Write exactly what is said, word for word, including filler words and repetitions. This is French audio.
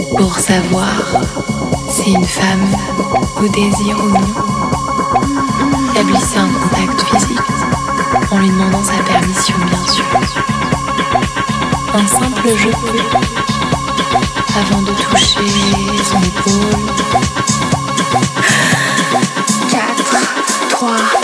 pour savoir si une femme vous désire ou non. Établissez un contact physique en lui demandant sa permission, bien sûr. Un simple je peux avant de toucher son épaule. quatre, trois,